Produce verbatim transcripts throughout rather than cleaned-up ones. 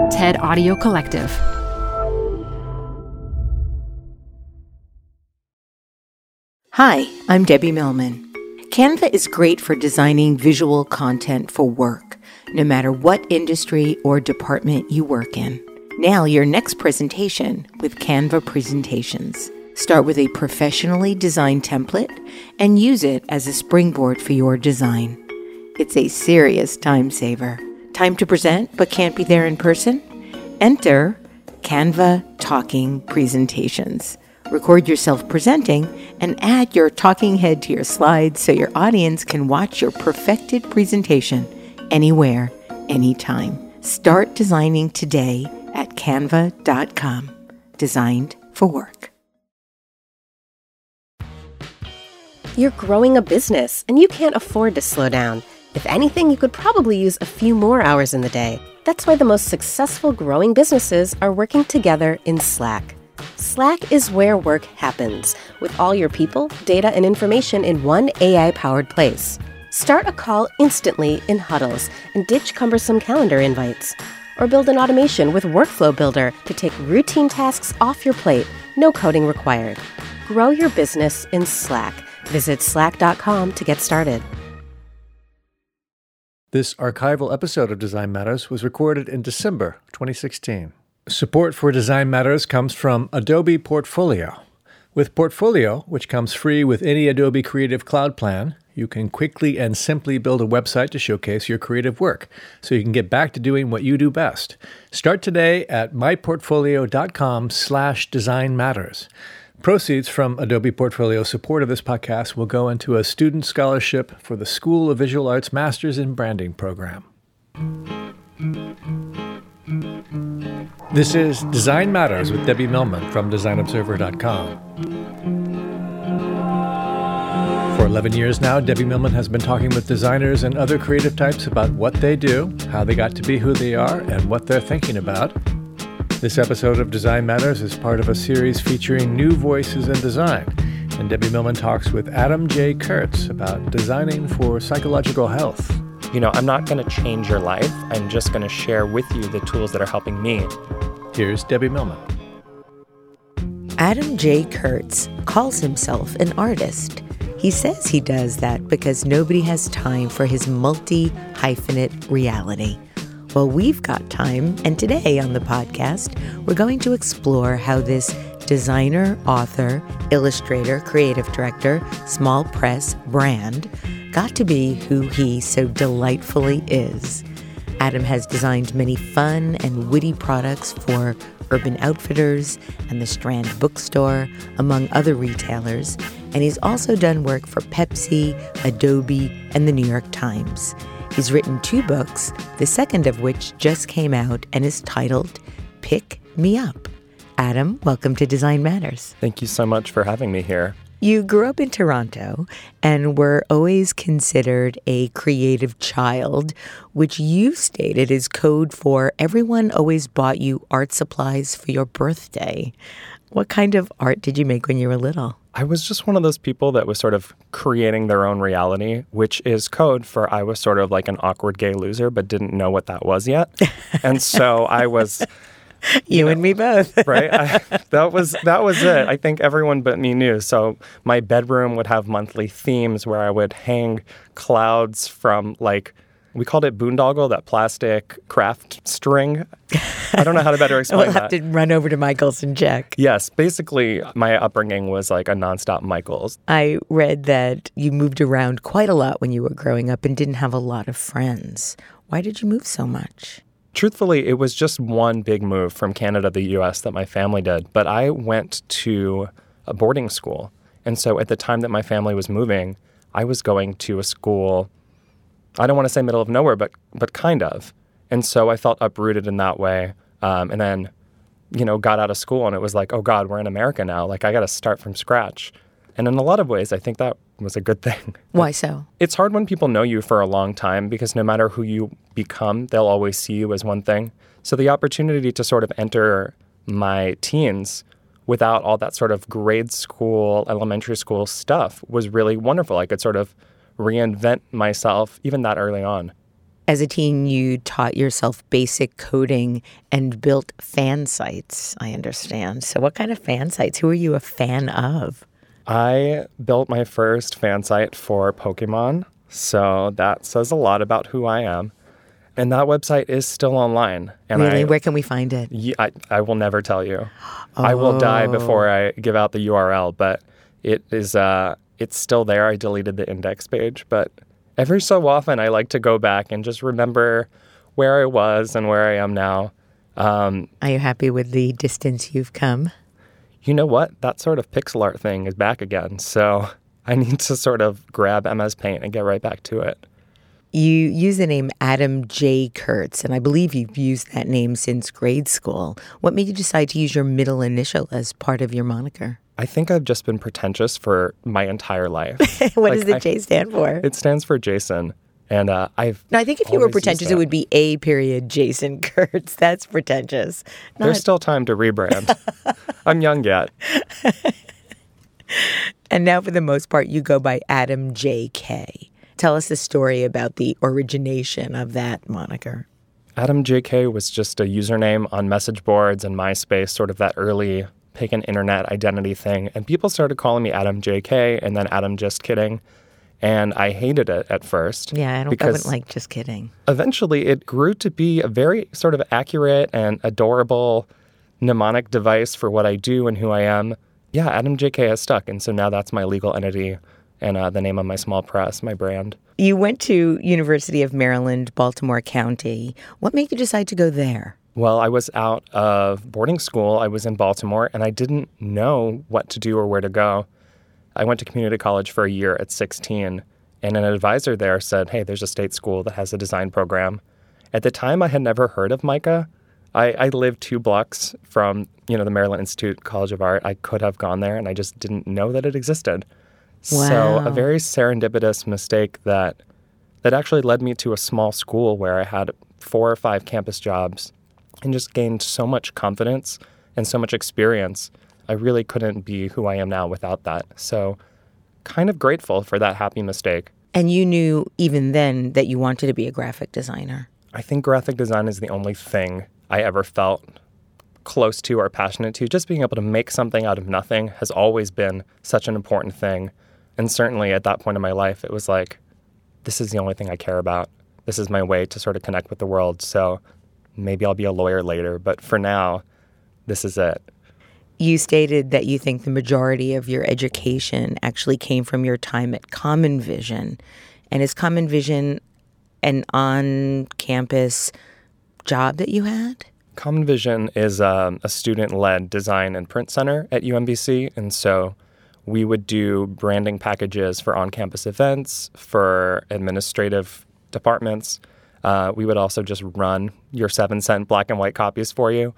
TED Audio Collective. Hi, I'm Debbie Millman. Canva is great for designing visual content for work, no matter what industry or department you work in. Nail your next presentation with Canva Presentations. Start with a professionally designed template and use it as a springboard for your design. It's a serious time saver. Time to present but can't be there in person? Enter Canva Talking Presentations. Record yourself presenting and add your talking head to your slides so your audience can watch your perfected presentation anywhere, anytime. Start designing today at canva dot com. Designed for work. You're growing a business, and you can't afford to slow down. If anything, you could probably use a few more hours in the day. That's why the most successful growing businesses are working together in Slack. Slack is where work happens, with all your people, data, and information in one A I-powered place. Start a call instantly in huddles and ditch cumbersome calendar invites. Or build an automation with Workflow Builder to take routine tasks off your plate, no coding required. Grow your business in Slack. Visit slack dot com to get started. This archival episode of Design Matters was recorded in December twenty sixteen. Support for Design Matters comes from Adobe Portfolio. With Portfolio, which comes free with any Adobe Creative Cloud plan, you can quickly and simply build a website to showcase your creative work, so you can get back to doing what you do best. Start today at myportfolio.com slash design matters. Proceeds from Adobe Portfolio support of this podcast will go into a student scholarship for the School of Visual Arts Masters in Branding program. This is Design Matters with Debbie Millman from design observer dot com. For eleven years now, Debbie Millman has been talking with designers and other creative types about what they do, how they got to be who they are, and what they're thinking about. This episode of Design Matters is part of a series featuring new voices in design, and Debbie Millman talks with Adam J. Kurtz about designing for psychological health. You know, I'm not going to change your life. I'm just going to share with you the tools that are helping me. Here's Debbie Millman. Adam J. Kurtz calls himself an artist. He says he does that because nobody has time for his multi-hyphenate reality. Well, we've got time, and today on the podcast, we're going to explore how this designer, author, illustrator, creative director, small press brand got to be who he so delightfully is. Adam has designed many fun and witty products for Urban Outfitters and the Strand Bookstore, among other retailers, and he's also done work for Pepsi, Adobe, and the New York Times. He's written two books, the second of which just came out and is titled Pick Me Up. Adam, welcome to Design Matters. Thank you so much for having me here. You grew up in Toronto and were always considered a creative child, which you stated is code for everyone always bought you art supplies for your birthday. What kind of art did you make when you were little? I was just one of those people that was sort of creating their own reality, which is code for I was sort of like an awkward gay loser, but didn't know what that was yet. And so I was... You, you know, and me both. Right? I, that was that was it. I think everyone but me knew. So my bedroom would have monthly themes where I would hang clouds from, like, we called it boondoggle, that plastic craft string. I don't know how to better explain that. We'll have that. to run over to Michael's and check. Yes. Basically, my upbringing was like a nonstop Michael's. I read that you moved around quite a lot when you were growing up and didn't have a lot of friends. Why did you move so much? Truthfully, it was just one big move from Canada to the U S that my family did. But I went to a boarding school. And so at the time that my family was moving, I was going to a school, I don't want to say middle of nowhere, but but kind of. And so I felt uprooted in that way. Um, and then, you know, got out of school and it was like, oh, God, we're in America now. Like, I got to start from scratch. And in a lot of ways, I think that was a good thing. Why so? It's hard when people know you for a long time because no matter who you become, they'll always see you as one thing. So the opportunity to sort of enter my teens without all that sort of grade school, elementary school stuff was really wonderful. I could sort of reinvent myself even that early on. As a teen, you taught yourself basic coding and built fan sites, I understand. So what kind of fan sites? Who are you a fan of? I built my first fan site for Pokemon, so that says a lot about who I am. And that website is still online. And really? I, Where can we find it? Yeah, I, I will never tell you. Oh. I will die before I give out the U R L, but it is uh, it's still there. I deleted the index page, but every so often I like to go back and just remember where I was and where I am now. Um, Are you happy with the distance you've come? You know what? That sort of pixel art thing is back again, so I need to sort of grab M S Paint and get right back to it. You use the name Adam J. Kurtz, and I believe you've used that name since grade school. What made you decide to use your middle initial as part of your moniker? I think I've just been pretentious for my entire life. What like, does the I, J stand for? It stands for Jason. And uh, I've No, I think if you were pretentious, it would be A period Jason Kurtz. That's pretentious. Not... There's still time to rebrand. I'm young yet. And now, for the most part, you go by Adam J K. Tell us the story about the origination of that moniker. Adam J K was just a username on message boards and MySpace, sort of that early pagan internet identity thing. And people started calling me Adam J K and then Adam Just Kidding. And I hated it at first. Yeah, I don't I wouldn't like Just Kidding. Eventually, it grew to be a very sort of accurate and adorable mnemonic device for what I do and who I am. Yeah, Adam J K has stuck. And so now that's my legal entity and uh, the name of my small press, my brand. You went to University of Maryland, Baltimore County. What made you decide to go there? Well, I was out of boarding school. I was in Baltimore, and I didn't know what to do or where to go. I went to community college for a year at sixteen, and an advisor there said, hey, there's a state school that has a design program. At the time, I had never heard of MICA. I, I lived two blocks from, you know, the Maryland Institute College of Art. I could have gone there, and I just didn't know that it existed. Wow. So a very serendipitous mistake that that actually led me to a small school where I had four or five campus jobs and just gained so much confidence and so much experience. I really couldn't be who I am now without that. So kind of grateful for that happy mistake. And you knew even then that you wanted to be a graphic designer. I think graphic design is the only thing I ever felt close to or passionate to. Just being able to make something out of nothing has always been such an important thing. And certainly at that point in my life, it was like, this is the only thing I care about. This is my way to sort of connect with the world. So maybe I'll be a lawyer later, but for now, this is it. You stated that you think the majority of your education actually came from your time at Common Vision. And is Common Vision an on-campus job that you had? Common Vision is um, a student-led design and print center at U M B C. And so we would do branding packages for on-campus events, for administrative departments. Uh, we would also just run your seven cent black and white copies for you.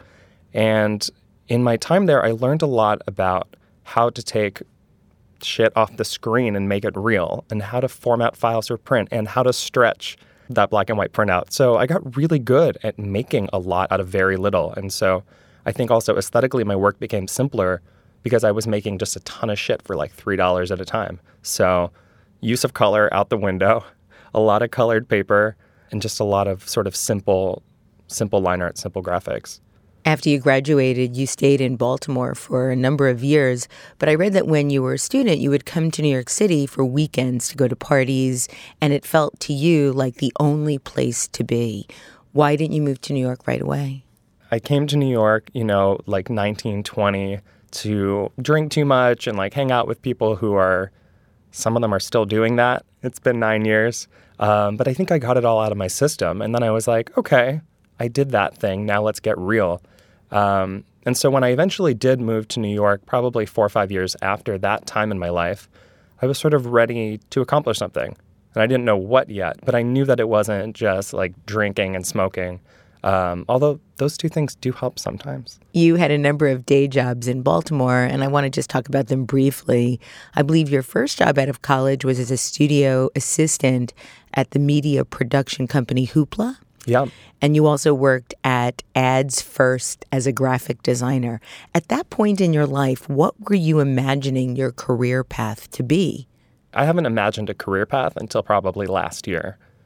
And in my time there, I learned a lot about how to take shit off the screen and make it real, and how to format files for print, and how to stretch that black and white printout. So I got really good at making a lot out of very little. And so I think also aesthetically my work became simpler because I was making just a ton of shit for like three dollars at a time. So use of color out the window, a lot of colored paper, and just a lot of sort of simple, simple line art, simple graphics. After you graduated, you stayed in Baltimore for a number of years, but I read that when you were a student, you would come to New York City for weekends to go to parties, and it felt to you like the only place to be. Why didn't you move to New York right away? I came to New York, you know, like nineteen, twenty, to drink too much and like hang out with people who are, some of them are still doing that. It's been nine years. Um, but I think I got it all out of my system. And then I was like, okay, I did that thing. Now let's get real. Um, and so when I eventually did move to New York, probably four or five years after that time in my life, I was sort of ready to accomplish something. And I didn't know what yet, but I knew that it wasn't just like drinking and smoking. Um, although those two things do help sometimes. You had a number of day jobs in Baltimore, and I want to just talk about them briefly. I believe your first job out of college was as a studio assistant at the media production company Hoopla. Yeah. And you also worked at Ads First as a graphic designer. At that point in your life, what were you imagining your career path to be? I haven't imagined a career path until probably last year.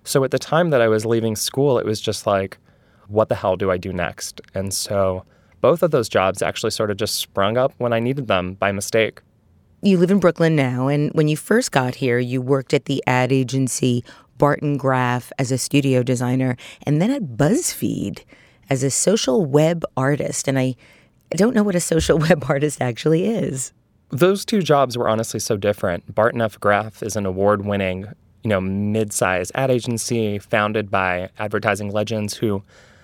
So at the time that I was leaving school, it was just like, what the hell do I do next? And so both of those jobs actually sort of just sprung up when I needed them by mistake. You live in Brooklyn now, and when you first got here, you worked at the ad agency Barton Graff as a studio designer, and then at BuzzFeed as a social web artist. And I don't know what a social web artist actually is. Those two jobs were honestly so different. Barton F. Graff is an award-winning, you know, mid-sized ad agency founded by advertising legends who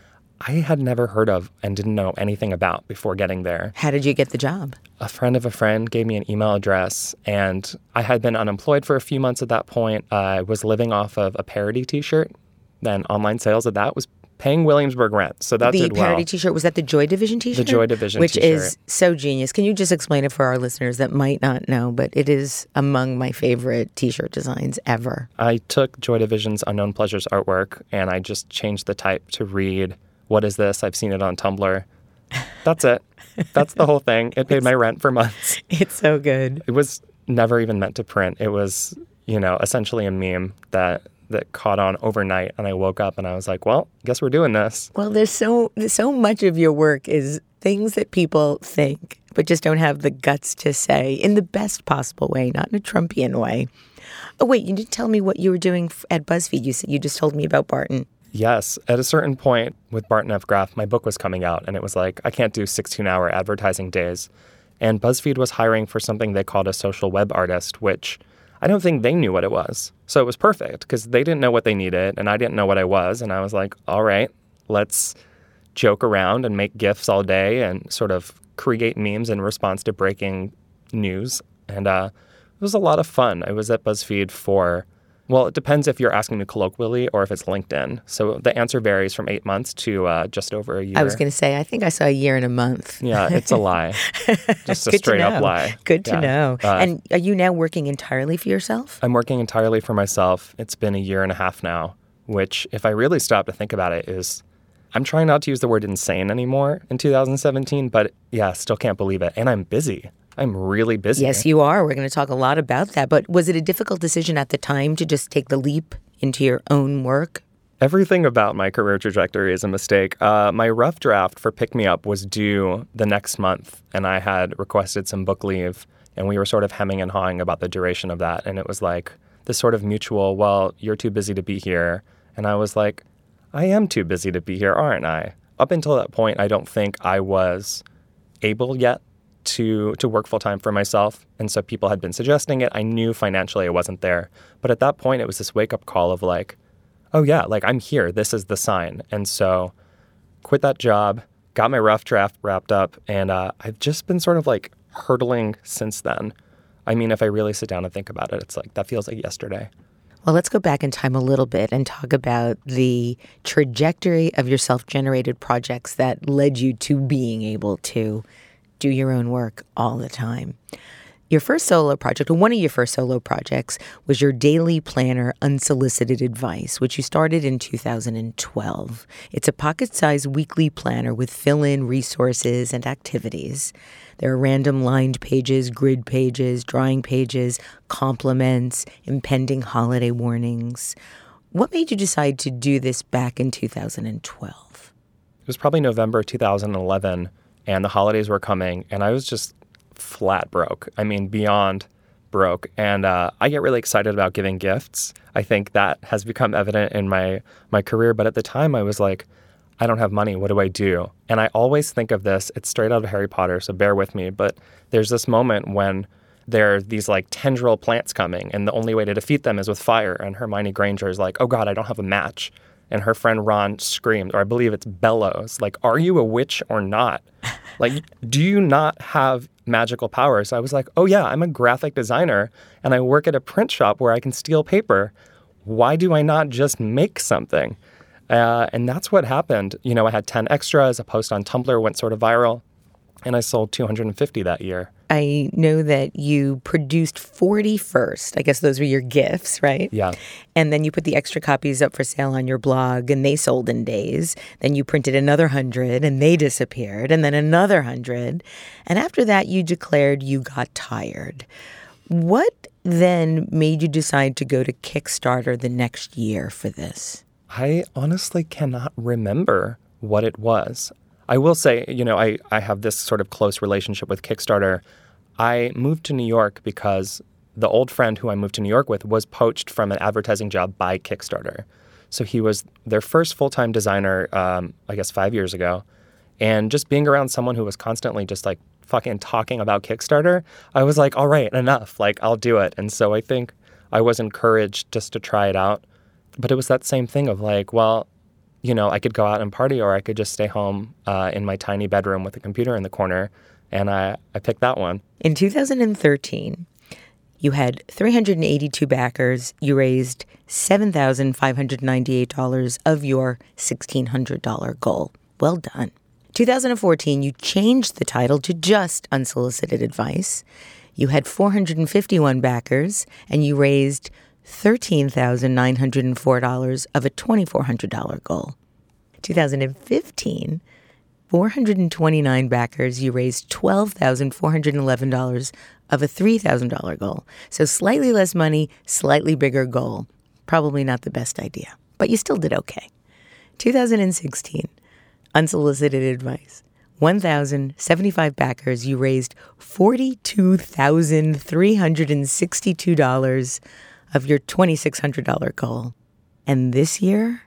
I had never heard of and didn't know anything about before getting there. How did you get the job? A friend of a friend gave me an email address, and I had been unemployed for a few months at that point. I was living off of a parody T-shirt. Then online sales of that was paying Williamsburg rent, so that the did well. The parody T-shirt, was that the Joy Division T-shirt? The Joy Division Which T-shirt. Which is so genius. Can you just explain it for our listeners that might not know, but it is among my favorite T-shirt designs ever. I took Joy Division's Unknown Pleasures artwork, and I just changed the type to read, "What is this? I've seen it on Tumblr." That's it. That's the whole thing. It paid it's, my rent for months. It's so good. It was never even meant to print. It was, you know, essentially a meme that that caught on overnight, and I woke up and I was like, well, guess we're doing this. Well, there's so so much of your work is things that people think but just don't have the guts to say in the best possible way, not in a Trumpian way. Oh, wait, you didn't tell me what you were doing at BuzzFeed. You said you just told me about Barton. Yes. At a certain point with Barton F. Graff, my book was coming out, and it was like, I can't do sixteen-hour advertising days. And BuzzFeed was hiring for something they called a social web artist, which I don't think they knew what it was. So it was perfect because they didn't know what they needed, and I didn't know what I was. And I was like, all right, let's joke around and make GIFs all day and sort of create memes in response to breaking news. And uh, it was a lot of fun. I was at BuzzFeed for... Well, it depends if you're asking me colloquially or if it's LinkedIn. So the answer varies from eight months to uh, just over a year. I was going to say, I think I saw a year and a month. Yeah, it's a lie. Just a Good straight to know. up lie. Good to yeah. know. Uh, and are you now working entirely for yourself? I'm working entirely for myself. It's been a year and a half now, which if I really stop to think about it is, I'm trying not to use the word insane anymore in two thousand seventeen, but yeah, still can't believe it. And I'm busy. I'm really busy. Yes, you are. We're going to talk a lot about that. But was it a difficult decision at the time to just take the leap into your own work? Everything about my career trajectory is a mistake. Uh, my rough draft for Pick Me Up was due the next month, and I had requested some book leave, and we were sort of hemming and hawing about the duration of that. And it was like this sort of mutual, well, you're too busy to be here. And I was like, I am too busy to be here, aren't I? Up until that point, I don't think I was able yet to to work full-time for myself. And so people had been suggesting it. I knew financially I wasn't there. But at that point, it was this wake-up call of like, oh yeah, like I'm here. This is the sign. And so quit that job, got my rough draft wrapped up, and uh, I've just been sort of like hurtling since then. I mean, if I really sit down and think about it, it's like, that feels like yesterday. Well, let's go back in time a little bit and talk about the trajectory of your self-generated projects that led you to being able to do your own work all the time. Your first solo project, or one of your first solo projects, was your daily planner Unsolicited Advice, which you started in two thousand twelve. It's a pocket-sized weekly planner with fill-in resources and activities. There are random lined pages, grid pages, drawing pages, compliments, impending holiday warnings. What made you decide to do this back in two thousand twelve? It was probably November two thousand eleven. And the holidays were coming, and I was just flat broke. I mean, beyond broke. And uh, I get really excited about giving gifts. I think that has become evident in my my career. But at the time, I was like, I don't have money. What do I do? And I always think of this. It's straight out of Harry Potter, so bear with me. But there's this moment when there are these like tendril plants coming, and the only way to defeat them is with fire. And Hermione Granger is like, oh God, I don't have a match. And her friend Ron screamed, or I believe it's bellows, like, are you a witch or not? Like, do you not have magical powers? I was like, oh yeah, I'm a graphic designer and I work at a print shop where I can steal paper. Why do I not just make something? Uh, and that's what happened. You know, I had ten extras, a post on Tumblr went sort of viral, and I sold two hundred fifty that year. I know that you produced forty first. I guess those were your gifts, right? Yeah. And then you put the extra copies up for sale on your blog, and they sold in days. Then you printed another hundred, and they disappeared, and then another hundred. And after that, you declared you got tired. What then made you decide to go to Kickstarter the next year for this? I honestly cannot remember what it was. I will say, you know, I, I have this sort of close relationship with Kickstarter. I moved to New York because the old friend who I moved to New York with was poached from an advertising job by Kickstarter. So he was their first full-time designer, um, I guess, five years ago. And just being around someone who was constantly just like fucking talking about Kickstarter, I was like, all right, enough. Like, I'll do it. And so I think I was encouraged just to try it out. But it was that same thing of like, well, you know, I could go out and party or I could just stay home uh, in my tiny bedroom with a computer in the corner. And I, I picked that one. In two thousand thirteen, you had three hundred eighty-two backers. You raised seven thousand five hundred ninety-eight dollars of your sixteen hundred dollars goal. Well done. two thousand fourteen, you changed the title to just Unsolicited Advice. You had four hundred fifty-one backers, and you raised thirteen thousand nine hundred four dollars of a twenty-four hundred dollars goal. two thousand fifteen, four hundred twenty-nine backers, you raised twelve thousand four hundred eleven dollars of a three thousand dollars goal. So slightly less money, slightly bigger goal. Probably not the best idea, but you still did okay. two thousand sixteen, Unsolicited Advice. one thousand seventy-five backers, you raised forty-two thousand three hundred sixty-two dollars of your twenty-six hundred dollars goal. And this year,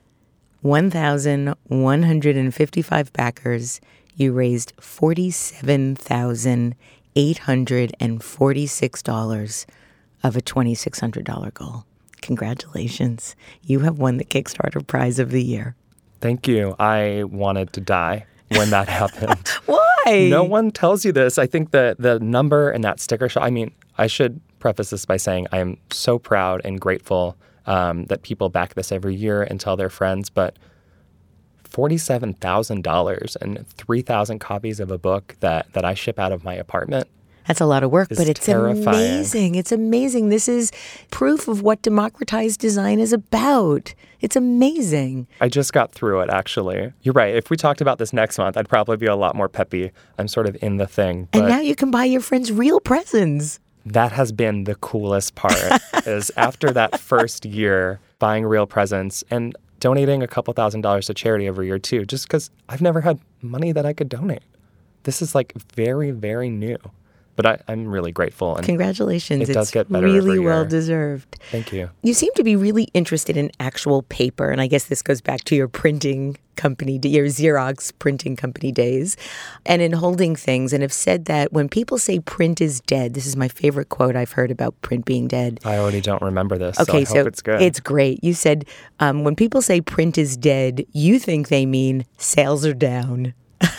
one thousand one hundred fifty-five backers, you raised forty-seven thousand eight hundred forty-six dollars of a twenty-six hundred dollars goal. Congratulations. You have won the Kickstarter prize of the year. Thank you. I wanted to die when that happened. Why? No one tells you this. I think that the number and that sticker shock, I mean, I should preface this by saying I am so proud and grateful um, that people back this every year and tell their friends, but forty-seven thousand dollars and three thousand copies of a book that, that I ship out of my apartment. That's a lot of work, It's but it's terrifying. amazing. It's amazing. This is proof of what democratized design is about. It's amazing. I just got through it, actually. You're right. If we talked about this next month, I'd probably be a lot more peppy. I'm sort of in the thing. And but now you can buy your friends real presents. that has been the coolest part, is after that first year, buying real presents and donating a couple thousand dollars to charity every year, too, just because I've never had money that I could donate. This is, like, very, very new. But I, I'm really grateful. And Congratulations. It does it's get better really every year. well deserved. Thank you. You seem to be really interested in actual paper. And I guess this goes back to your printing company, your Xerox printing company days, and in holding things, and have said that when people say print is dead, this is my favorite quote I've heard about print being dead. I already don't remember this, Okay, so I so hope it's good. It's great. You said um, when people say print is dead, you think they mean sales are down.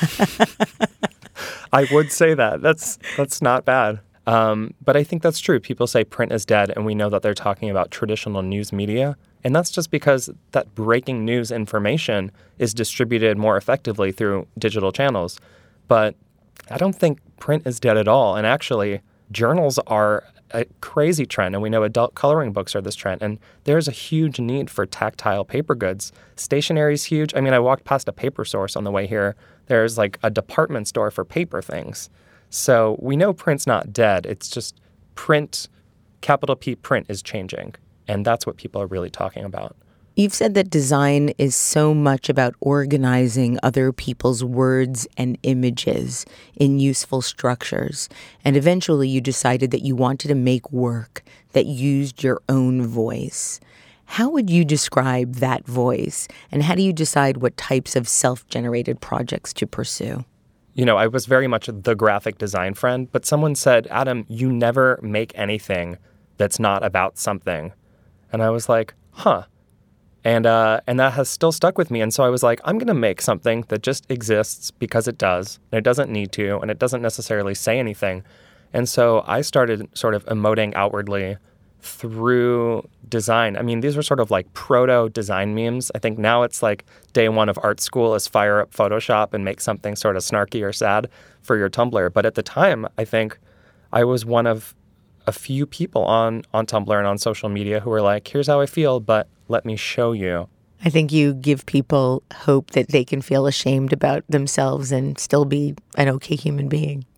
I would say that. That's that's not bad. Um, but I think that's true. People say print is dead, and we know that they're talking about traditional news media. And that's just because that breaking news information is distributed more effectively through digital channels. But I don't think print is dead at all. And actually, journals are a crazy trend, and we know adult coloring books are this trend. And there's a huge need for tactile paper goods. Stationery is huge. I mean, I walked past a Paper Source on the way here. There's like a department store for paper things. So we know print's not dead. It's just print, capital P print, is changing. And that's what people are really talking about. You've said that design is so much about organizing other people's words and images in useful structures. And eventually you decided that you wanted to make work that used your own voice. How would you describe that voice? And how do you decide what types of self-generated projects to pursue? You know, I was very much the graphic design friend, but someone said, Adam, you never make anything that's not about something. And I was like, huh. And uh, and that has still stuck with me. And so I was like, I'm going to make something that just exists because it does. And it doesn't need to. And it doesn't necessarily say anything. And so I started sort of emoting outwardly through design. I mean, these were sort of like proto-design memes. I think now it's like day one of art school is fire up Photoshop and make something sort of snarky or sad for your Tumblr. But at the time, I think I was one of a few people on, on Tumblr and on social media who were like, here's how I feel, but let me show you. I think you give people hope that they can feel ashamed about themselves and still be an okay human being.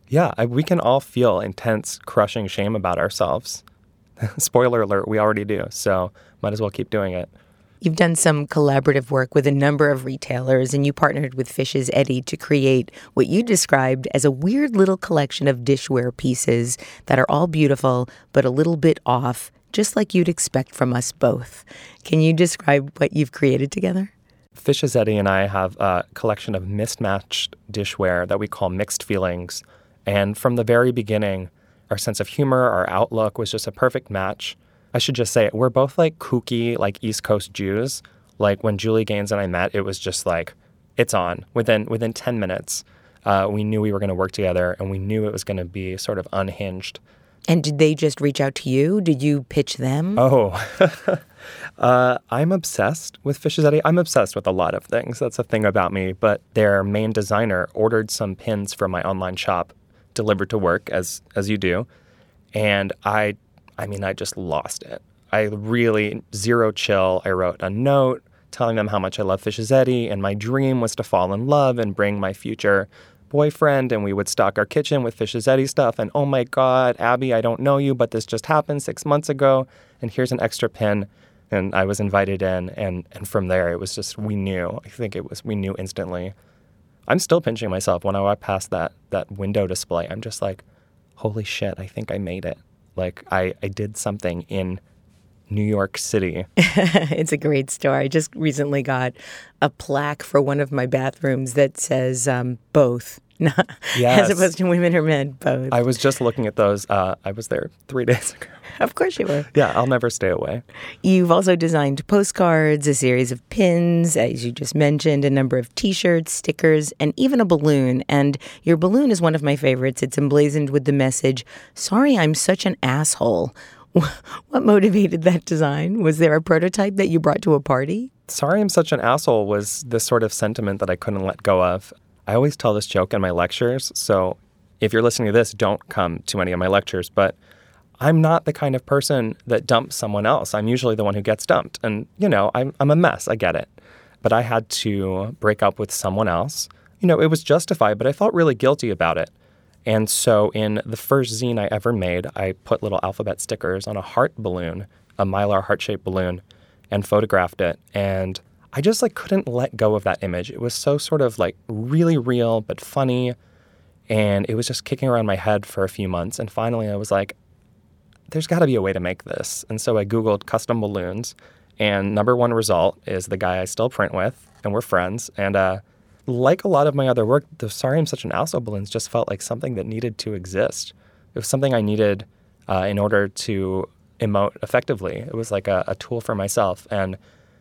Yeah, I, we can all feel intense, crushing shame about ourselves. Spoiler alert, we already do, so might as well keep doing it. You've done some collaborative work with a number of retailers, and you partnered with Fish's Eddie to create what you described as a weird little collection of dishware pieces that are all beautiful, but a little bit off, just like you'd expect from us both. Can you describe what you've created together? Fish's Eddie and I have a collection of mismatched dishware that we call Mixed Feelings. And from the very beginning, our sense of humor, our outlook was just a perfect match. I should just say, we're both like kooky, like East Coast Jews. Like when Julie Gaines and I met, it was just like, it's on. Within within ten minutes, uh, we knew we were going to work together, and we knew it was going to be sort of unhinged. And did they just reach out to you? Did you pitch them? Oh, uh, I'm obsessed with Fish's Eddie. I'm obsessed with a lot of things. That's a thing about me. But their main designer ordered some pins from my online shop, delivered to work, as as you do. And I, I mean, I just lost it. I really, zero chill. I wrote a note telling them how much I love Fish's Eddie, and my dream was to fall in love and bring my future boyfriend, and we would stock our kitchen with Fish's Eddie stuff. And oh my God, Abby, I don't know you, but this just happened six months ago, and here's an extra pin. And I was invited in, and, and from there, it was just, we knew. I think it was, we knew instantly. I'm still pinching myself when I walk past that that window display. I'm just like, holy shit, I think I made it. Like, I, I did something in New York City. It's a great store. I just recently got a plaque for one of my bathrooms that says um, both. Yes. As opposed to women or men, both. I was just looking at those. Uh, I was there three days ago. Of course you were. Yeah, I'll never stay away. You've also designed postcards, a series of pins, as you just mentioned, a number of T-shirts, stickers, and even a balloon. And your balloon is one of my favorites. It's emblazoned with the message, "Sorry, I'm such an asshole." What motivated that design? Was there a prototype that you brought to a party? Sorry, I'm such an asshole was this sort of sentiment that I couldn't let go of. I always tell this joke in my lectures, so if you're listening to this, don't come to any of my lectures, but I'm not the kind of person that dumps someone else. I'm usually the one who gets dumped. And, you know, I'm, I'm a mess. I get it. But I had to break up with someone else. You know, it was justified, but I felt really guilty about it. And so in the first zine I ever made, I put little alphabet stickers on a heart balloon, a Mylar heart-shaped balloon, and photographed it. And I just like couldn't let go of that image. It was so sort of like really real, but funny. And it was just kicking around my head for a few months. And finally I was like, there's got to be a way to make this. And so I Googled custom balloons, and number one result is the guy I still print with, and we're friends. And uh, like a lot of my other work, the Sorry I'm Such an Asshole balloons just felt like something that needed to exist. It was something I needed uh, in order to emote effectively. It was like a, a tool for myself, and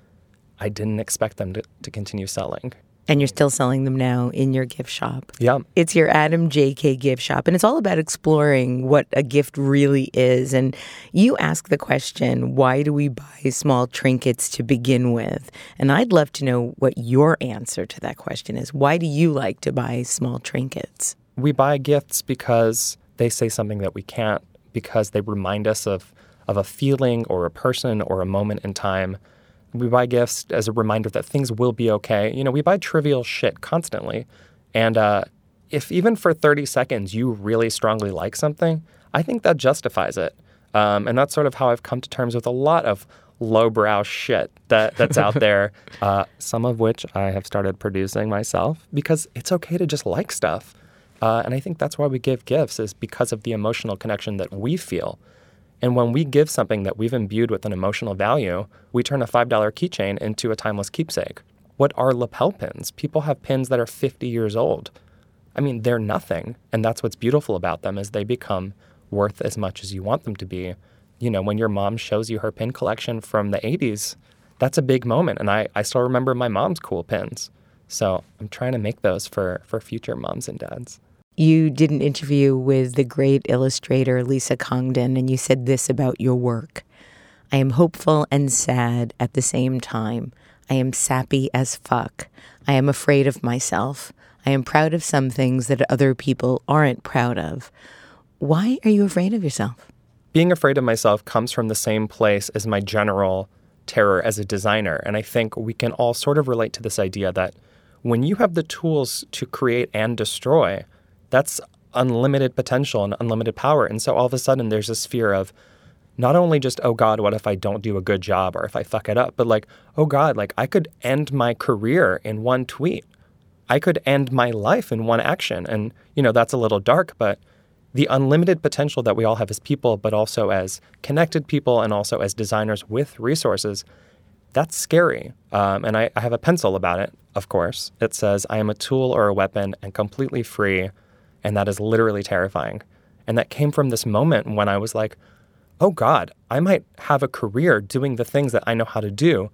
I didn't expect them to, to continue selling. And you're still selling them now in your gift shop. Yeah. It's your Adam J K gift shop. And it's all about exploring what a gift really is. And you ask the question, why do we buy small trinkets to begin with? And I'd love to know what your answer to that question is. Why do you like to buy small trinkets? We buy gifts because they say something that we can't, because they remind us of, of a feeling or a person or a moment in time. We buy gifts as a reminder that things will be okay. You know, we buy trivial shit constantly. And uh, if even for thirty seconds you really strongly like something, I think that justifies it. Um, and that's sort of how I've come to terms with a lot of lowbrow shit that, that's out there, uh, some of which I have started producing myself, because it's okay to just like stuff. Uh, and I think that's why we give gifts, is because of the emotional connection that we feel. And when we give something that we've imbued with an emotional value, we turn a five dollar keychain into a timeless keepsake. What are lapel pins? People have pins that are fifty years old. I mean, they're nothing. And that's what's beautiful about them, is they become worth as much as you want them to be. You know, when your mom shows you her pin collection from the eighties, that's a big moment. And I, I still remember my mom's cool pins. So I'm trying to make those for, for future moms and dads. You did an interview with the great illustrator Lisa Congdon, and you said this about your work. I am hopeful and sad at the same time. I am sappy as fuck. I am afraid of myself. I am proud of some things that other people aren't proud of. Why are you afraid of yourself? Being afraid of myself comes from the same place as my general terror as a designer. And I think we can all sort of relate to this idea that when you have the tools to create and destroy, that's unlimited potential and unlimited power. And so all of a sudden there's this fear of not only just, oh God, what if I don't do a good job or if I fuck it up, but like, oh God, like I could end my career in one tweet. I could end my life in one action. And, you know, that's a little dark, but the unlimited potential that we all have as people, but also as connected people and also as designers with resources, that's scary. Um, and I, I have a pencil about it, of course. It says, I am a tool or a weapon and completely free. And that is literally terrifying. And that came from this moment when I was like, oh God, I might have a career doing the things that I know how to do.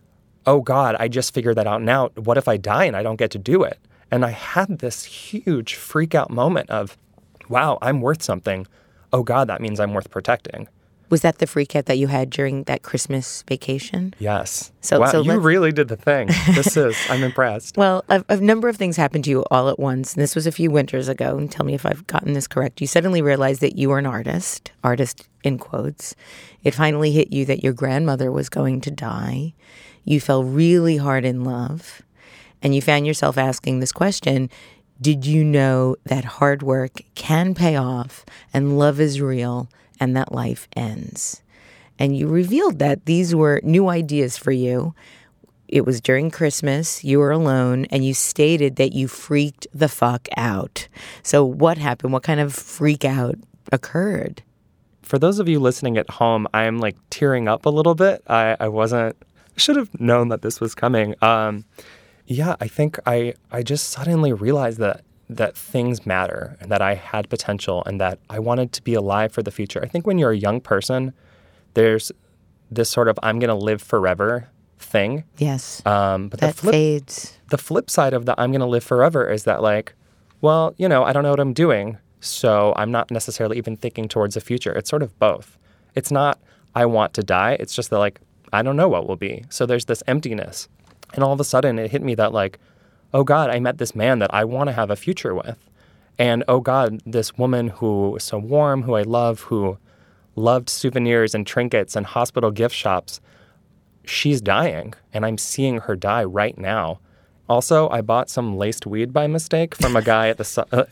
Oh God, I just figured that out now. What if I die and I don't get to do it? And I had this huge freak out moment of, wow, I'm worth something. Oh God, that means I'm worth protecting. Was that the freak out that you had during that Christmas vacation? Yes. So, wow, so you really did the thing. This is, I'm impressed. Well, a, a number of things happened to you all at once. And this was a few winters ago. And tell me if I've gotten this correct. You suddenly realized that you were an artist, artist in quotes. It finally hit you that your grandmother was going to die. You fell really hard in love. And you found yourself asking this question, did you know that hard work can pay off and love is real and that life ends? And you revealed that these were new ideas for you. It was during Christmas, you were alone, and you stated that you freaked the fuck out. So what happened? What kind of freak out occurred? For those of you listening at home, I'm like tearing up a little bit. I, I wasn't, I should have known that this was coming. Um, yeah, I think I, I just suddenly realized that that things matter and that I had potential and that I wanted to be alive for the future. I think when you're a young person, there's this sort of I'm going to live forever thing. Yes. Um, but that the flip, fades. The flip side of the I'm going to live forever is that like, well, you know, I don't know what I'm doing, so I'm not necessarily even thinking towards the future. It's sort of both. It's not I want to die. It's just that like, I don't know what will be. So there's this emptiness. And all of a sudden it hit me that like, oh God, I met this man that I want to have a future with. And oh God, this woman who is so warm, who I love, who loved souvenirs and trinkets and hospital gift shops, she's dying. And I'm seeing her die right now. Also, I bought some laced weed by mistake from a guy at the, uh,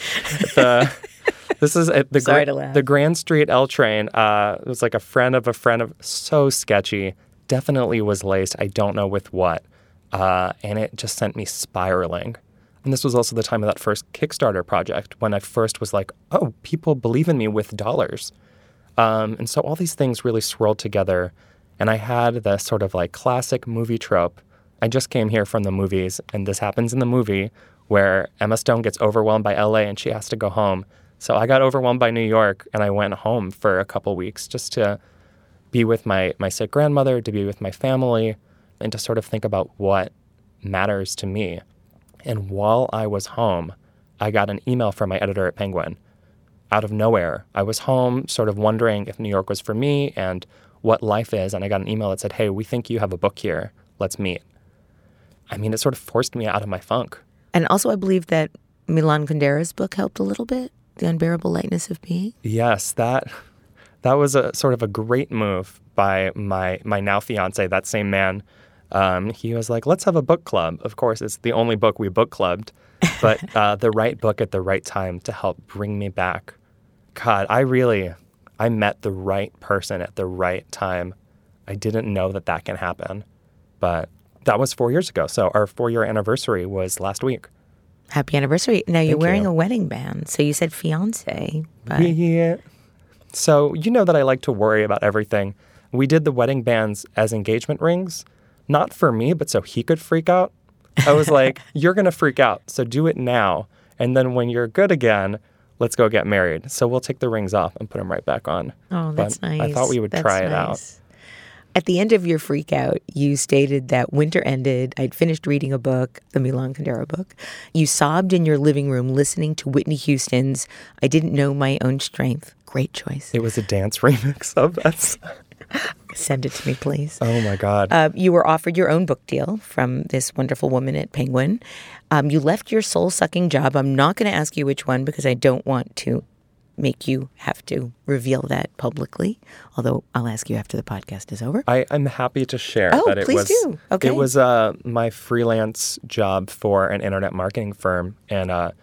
the this is at the, Sorry Gra- to laugh. the Grand Street L train. Uh, it was like a friend of a friend of, so sketchy. Definitely was laced. I don't know with what. Uh, and it just sent me spiraling. And this was also the time of that first Kickstarter project when I first was like, oh, people believe in me with dollars. Um, and so all these things really swirled together. And I had the sort of like classic movie trope. I just came here from the movies, and this happens in the movie where Emma Stone gets overwhelmed by L A and she has to go home. So I got overwhelmed by New York, and I went home for a couple weeks just to be with my, my sick grandmother, to be with my family, and to sort of think about what matters to me. And while I was home, I got an email from my editor at Penguin. Out of nowhere, I was home sort of wondering if New York was for me and what life is, and I got an email that said, hey, we think you have a book here. Let's meet. I mean, it sort of forced me out of my funk. And also I believe that Milan Kundera's book helped a little bit, The Unbearable Lightness of Being. Yes, that that was a sort of a great move by my, my now fiance, that same man. Um, he was like, let's have a book club. Of course, it's the only book we book clubbed, but uh, the right book at the right time to help bring me back. God, I really, I met the right person at the right time. I didn't know that that can happen, but that was four years ago. So our four-year anniversary was last week. Happy anniversary. Now you're Thank wearing you. a wedding band, so you said fiance. But Yeah. So you know that I like to worry about everything. We did the wedding bands as engagement rings. Not for me, but so he could freak out. I was like, you're going to freak out, so do it now. And then when you're good again, let's go get married. So we'll take the rings off and put them right back on. Oh, that's But nice. I thought we would That's try it nice. out. At the end of your freak out, you stated that winter ended. I'd finished reading a book, the Milan Kundera book. You sobbed in your living room listening to Whitney Houston's I Didn't Know My Own Strength. Great choice. It was a dance remix of that. Send it to me, please. Oh, my God. Uh, you were offered your own book deal from this wonderful woman at Penguin. Um, you left your soul-sucking job. I'm not going to ask you which one because I don't want to make you have to reveal that publicly, although I'll ask you after the podcast is over. I, I'm happy to share Oh, that it please was do. Okay. it was uh, my freelance job for an internet marketing firm, and uh,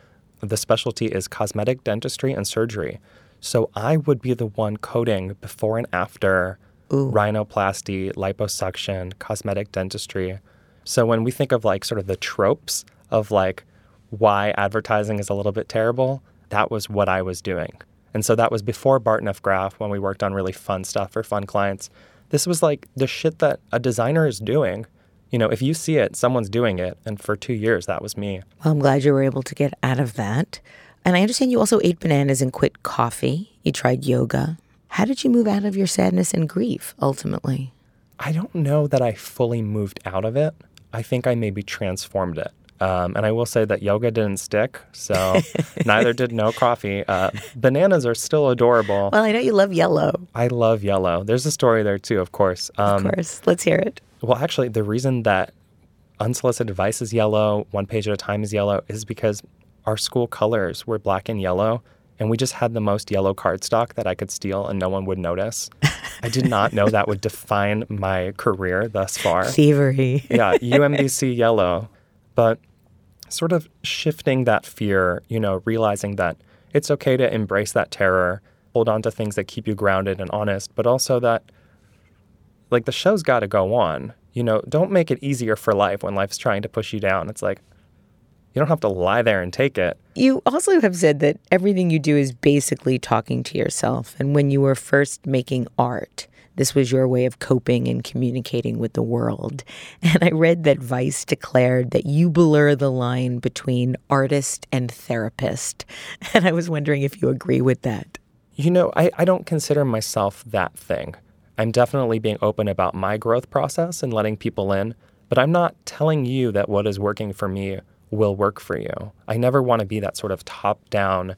the specialty is cosmetic dentistry and surgery. So I would be the one coding before and after Ooh. rhinoplasty, liposuction, cosmetic dentistry. So when we think of like sort of the tropes of like why advertising is a little bit terrible, that was what I was doing. And so that was before Barton F. Graph, when we worked on really fun stuff for fun clients. This was like the shit that a designer is doing. You know, if you see it, someone's doing it. And for two years, that was me. Well, I'm glad you were able to get out of that. And I understand you also ate bananas and quit coffee. You tried yoga. How did you move out of your sadness and grief, ultimately? I don't know that I fully moved out of it. I think I maybe transformed it. Um, and I will say that yoga didn't stick, so neither did no coffee. Uh, bananas are still adorable. Well, I know you love yellow. I love yellow. There's a story there, too, of course. Um, of course. Let's hear it. Well, actually, the reason that Unsolicited Advice is yellow, One Page at a Time is yellow, is because our school colors were black and yellow, and we just had the most yellow cardstock that I could steal and no one would notice. I did not know that would define my career thus far. Thievery. Yeah, U M B C yellow. But sort of shifting that fear, you know, realizing that it's okay to embrace that terror, hold on to things that keep you grounded and honest, but also that, like, the show's got to go on. You know, don't make it easier for life when life's trying to push you down. It's like, you don't have to lie there and take it. You also have said that everything you do is basically talking to yourself. And when you were first making art, this was your way of coping and communicating with the world. And I read that Vice declared that you blur the line between artist and therapist. And I was wondering if you agree with that. You know, I, I don't consider myself that thing. I'm definitely being open about my growth process and letting people in. But I'm not telling you that what is working for me will work for you. I never want to be that sort of top-down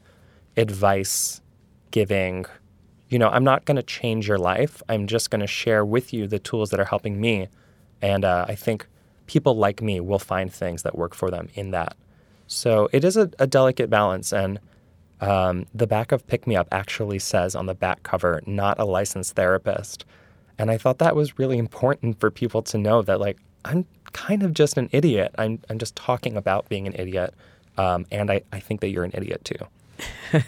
advice giving. You know, I'm not going to change your life. I'm just going to share with you the tools that are helping me. And uh, I think people like me will find things that work for them in that. So it is a, a delicate balance. And um, the back of Pick Me Up actually says on the back cover, not a licensed therapist. And I thought that was really important for people to know that, like, I'm kind of just an idiot. I'm I'm just talking about being an idiot. Um, and I, I think that you're an idiot, too.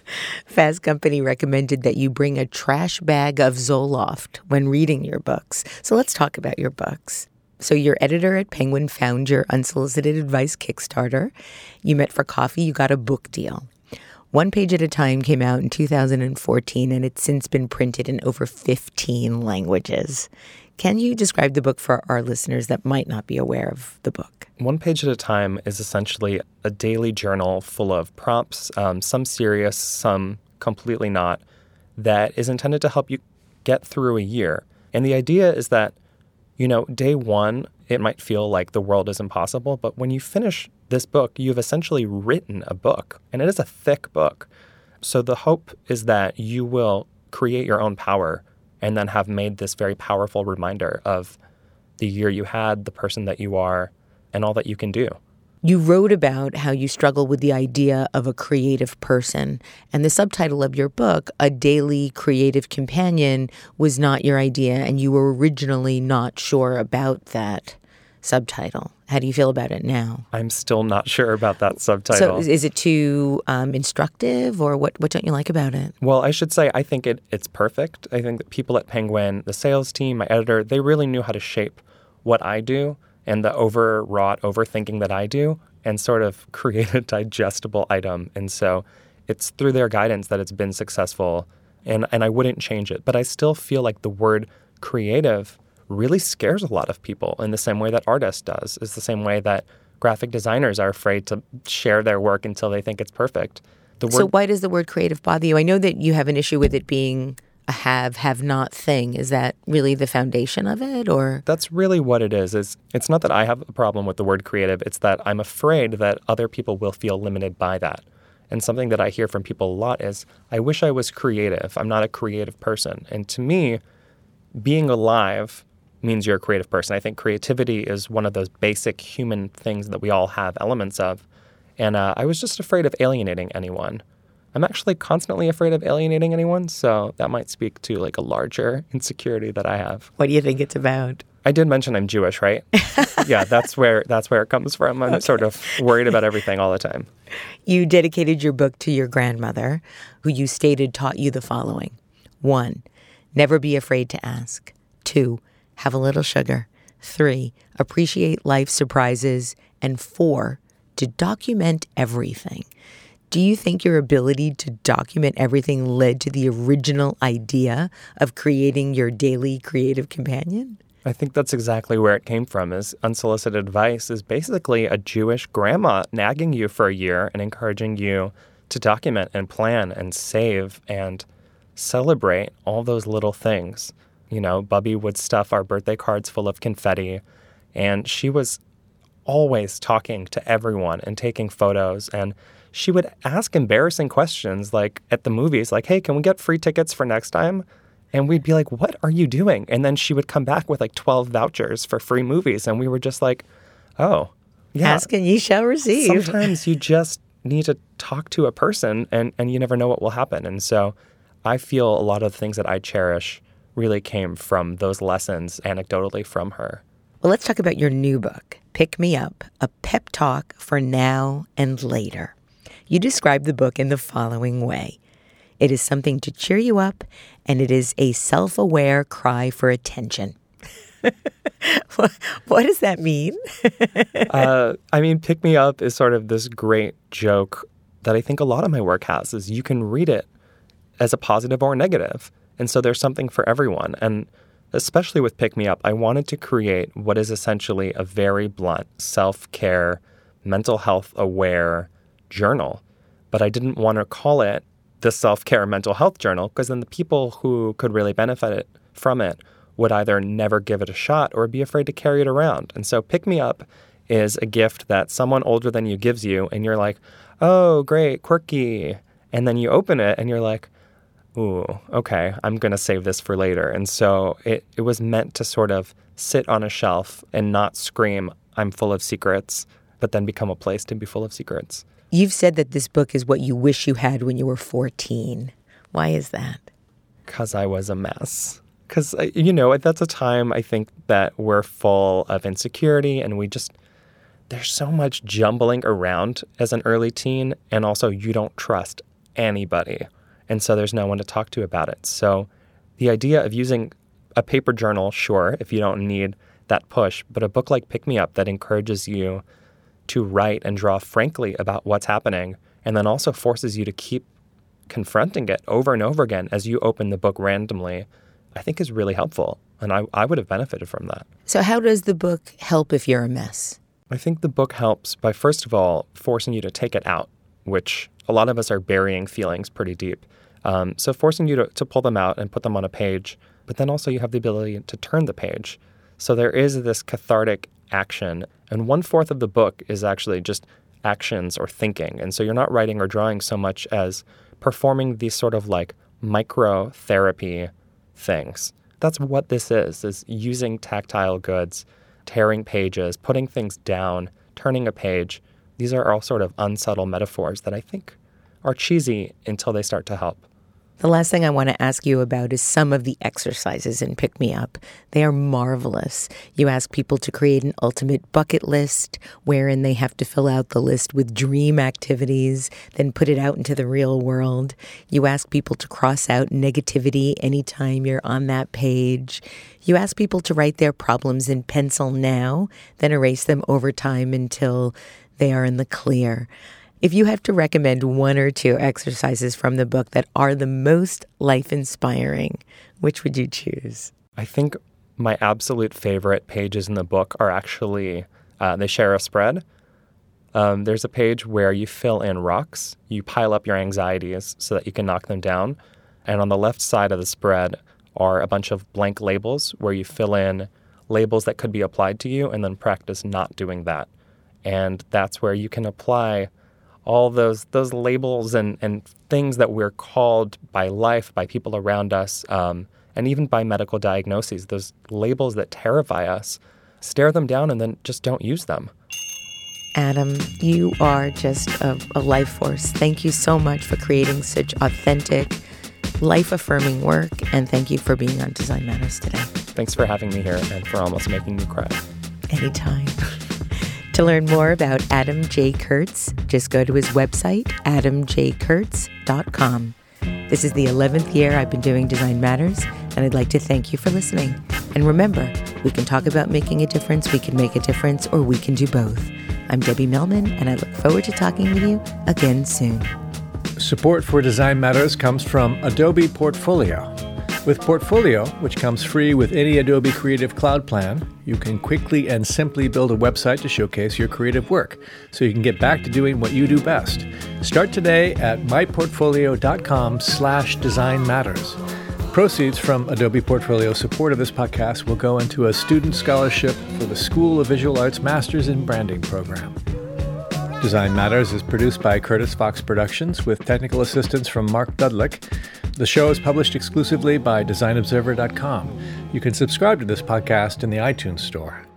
Fast Company recommended that you bring a trash bag of Zoloft when reading your books. So let's talk about your books. So your editor at Penguin found your Unsolicited Advice Kickstarter. You met for coffee. You got a book deal. One Page at a Time came out in two thousand fourteen, and it's since been printed in over fifteen languages. Can you describe the book for our listeners that might not be aware of the book? One Page at a Time is essentially a daily journal full of prompts, um, some serious, some completely not, that is intended to help you get through a year. And the idea is that, you know, day one, it might feel like the world is impossible, but when you finish this book, you've essentially written a book, and it is a thick book. So the hope is that you will create your own power and then have made this very powerful reminder of the year you had, the person that you are, and all that you can do. You wrote about how you struggle with the idea of a creative person, and the subtitle of your book, A Daily Creative Companion, was not your idea, and you were originally not sure about that subtitle. How do you feel about it now? I'm still not sure about that subtitle. So is it too um, instructive, or what, what don't you like about it? Well, I should say I think it it's perfect. I think that people at Penguin, the sales team, my editor, they really knew how to shape what I do and the overwrought overthinking that I do and sort of create a digestible item. And so it's through their guidance that it's been successful, and, and I wouldn't change it. But I still feel like the word creative really scares a lot of people in the same way that artists does. It's the same way that graphic designers are afraid to share their work until they think it's perfect. The word, so why does the word creative bother you? I know that you have an issue with it being a have, have not thing. Is that really the foundation of it, or? That's really what it is. It's, it's not that I have a problem with the word creative. It's that I'm afraid that other people will feel limited by that. And something that I hear from people a lot is, I wish I was creative. I'm not a creative person. And to me, being alive means you're a creative person. I think creativity is one of those basic human things that we all have elements of. And uh, I was just afraid of alienating anyone. I'm actually constantly afraid of alienating anyone, so that might speak to like a larger insecurity that I have. What do you think it's about? I did mention I'm Jewish, right? Yeah, that's where that's where it comes from. I'm okay. sort of worried about everything all the time. You dedicated your book to your grandmother, who you stated taught you the following. One, never be afraid to ask. Two, have a little sugar. Three, appreciate life's surprises. And four, to document everything. Do you think your ability to document everything led to the original idea of creating your daily creative companion? I think that's exactly where it came from, is unsolicited advice is basically a Jewish grandma nagging you for a year and encouraging you to document and plan and save and celebrate all those little things. You know, Bubby would stuff our birthday cards full of confetti, and she was always talking to everyone and taking photos, and she would ask embarrassing questions like at the movies, like, hey, can we get free tickets for next time? And we'd be like, what are you doing? And then she would come back with like twelve vouchers for free movies. And we were just like, oh, yeah. Ask and ye shall receive. Sometimes you just need to talk to a person and, and you never know what will happen. And so I feel a lot of the things that I cherish really came from those lessons anecdotally from her. Well, let's talk about your new book, Pick Me Up, a pep talk for now and later. You describe the book in the following way. It is something to cheer you up, and it is a self-aware cry for attention. what, what does that mean? uh, I mean, Pick Me Up is sort of this great joke that I think a lot of my work has, is you can read it as a positive or negative. And so there's something for everyone. And especially with Pick Me Up, I wanted to create what is essentially a very blunt self-care, mental health aware journal. But I didn't want to call it the self-care mental health journal, because then the people who could really benefit it, from it would either never give it a shot or be afraid to carry it around. And so Pick Me Up is a gift that someone older than you gives you, and you're like, oh, great, quirky. And then you open it and you're like, ooh, okay, I'm going to save this for later. And so it, it was meant to sort of sit on a shelf and not scream, I'm full of secrets, but then become a place to be full of secrets. You've said that this book is what you wish you had when you were fourteen. Why is that? Because I was a mess. Because, you know, that's a time I think that we're full of insecurity, and we just, there's so much jumbling around as an early teen, and also you don't trust anybody. And so there's no one to talk to about it. So the idea of using a paper journal, sure, if you don't need that push, but a book like Pick Me Up that encourages you to write and draw frankly about what's happening, and then also forces you to keep confronting it over and over again as you open the book randomly, I think is really helpful. And I, I would have benefited from that. So how does the book help if you're a mess? I think the book helps by, first of all, forcing you to take it out, which a lot of us are burying feelings pretty deep. Um, so forcing you to, to pull them out and put them on a page, but then also you have the ability to turn the page. So there is this cathartic action, and one-fourth of the book is actually just actions or thinking. And so you're not writing or drawing so much as performing these sort of like micro-therapy things. That's what this is, is using tactile goods, tearing pages, putting things down, turning a page. These are all sort of unsubtle metaphors that I think are cheesy until they start to help. The last thing I want to ask you about is some of the exercises in Pick Me Up. They are marvelous. You ask people to create an ultimate bucket list, wherein they have to fill out the list with dream activities, then put it out into the real world. You ask people to cross out negativity anytime you're on that page. You ask people to write their problems in pencil now, then erase them over time until they are in the clear. If you have to recommend one or two exercises from the book that are the most life-inspiring, which would you choose? I think my absolute favorite pages in the book are actually, uh, they share a spread. Um, there's a page where you fill in rocks. You pile up your anxieties so that you can knock them down. And on the left side of the spread are a bunch of blank labels where you fill in labels that could be applied to you and then practice not doing that. And that's where you can apply all those those labels and, and things that we're called by life, by people around us, um, and even by medical diagnoses, those labels that terrify us, stare them down and then just don't use them. Adam, you are just a, a life force. Thank you so much for creating such authentic, life-affirming work, and thank you for being on Design Matters today. Thanks for having me here and for almost making me cry. Anytime. To learn more about Adam J. Kurtz, just go to his website, adam j kurtz dot com. This is the eleventh year I've been doing Design Matters, and I'd like to thank you for listening. And remember, we can talk about making a difference, we can make a difference, or we can do both. I'm Debbie Millman, and I look forward to talking with you again soon. Support for Design Matters comes from Adobe Portfolio. With Portfolio, which comes free with any Adobe Creative Cloud plan, you can quickly and simply build a website to showcase your creative work, so you can get back to doing what you do best. Start today at myportfolio.com slash design matters. Proceeds from Adobe Portfolio support of this podcast will go into a student scholarship for the School of Visual Arts Masters in Branding program. Design Matters is produced by Curtis Fox Productions with technical assistance from Mark Dudlick. The show is published exclusively by design observer dot com. You can subscribe to this podcast in the iTunes Store.